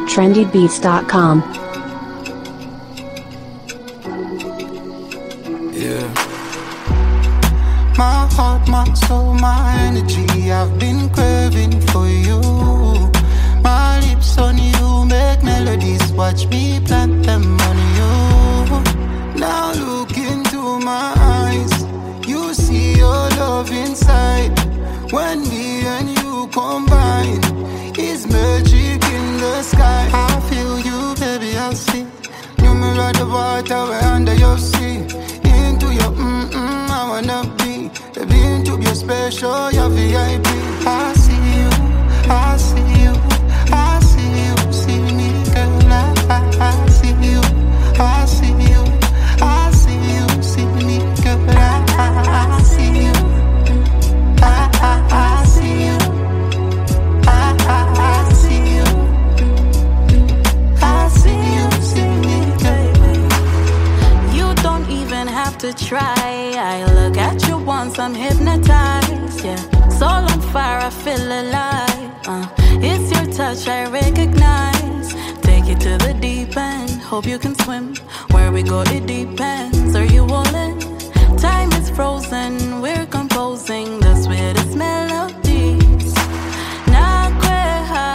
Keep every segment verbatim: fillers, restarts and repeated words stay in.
trendy beats dot com. Yeah. My heart, my soul, my energy, I've been craving for you. My lips on you make melodies, watch me plant them on you. Now look into my eyes, you see your love inside. When me and you combine, it's magic in the sky. I feel you, baby, I see. You mirror the water, we're under your sea. Into your mm-mm, I wanna be. Baby, into your special, your V I P. I see you, I see you, I see you. See me, girl, I, I, I see you, I see you, I see you. See me, girl, I, I, I see you, I, I, I see you, I, I, I see you, I see you. See me, girl. You don't even have to try. I look at you once, I'm hypnotized. Yeah, soul on fire, I feel alive. Uh, it's your touch I recognize. Take it to the deep end. Hope you can swim. Where we go, it depends. Are you all in? Time is frozen. We're composing the sweetest melodies. Nakweha,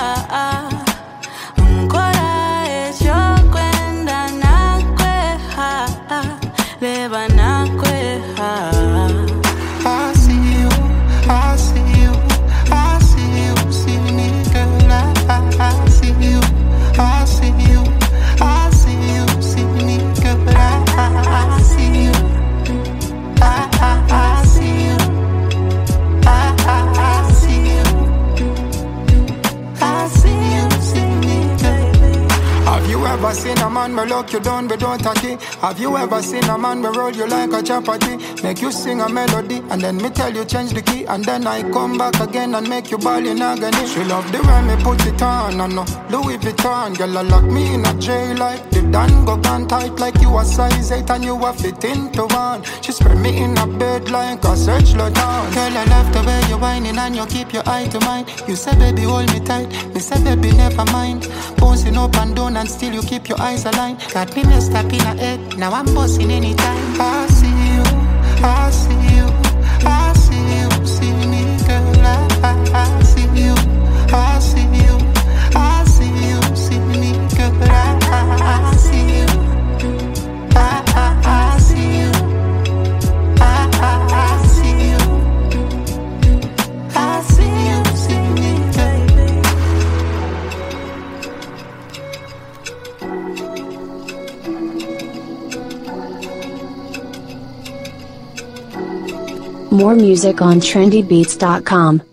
nkora echo kwenda nakweha, leva nakweha. I see you, I see you, I see you. See me, girl, I, I, I see you, I see you, I see you. See me, girl, I, I, I see you, I, I, I see you, I, I, I see you, I see you. See me, girl. Have you ever seen a man me lock you down without a key? Have you ever seen a man me roll you like a chapati? Make you sing a melody and then me tell you change the key, and then I come back again and make you ball in agony. She love the way me put it on, and no Louis Vuitton. Girl, I lock me in a jail like the Dango gone tight, like you a size eight and you a fit into one. She spread me in a bed like a search Lotan. Girl, I love the way you whining and you keep your eye to mine. You say baby hold me tight, me say baby never mind. Bouncing up and down and still you keep your eyes aligned. Got me messed up in a head, now I'm bossing anytime. I see you, I see you, I see you. See me, girl, I, I, I see you, I see you, I see you. See me, girl, I, I, I see you, I, I, I see you, I, I, I see you, I see you. See me, girl. More music on trendy beats dot com.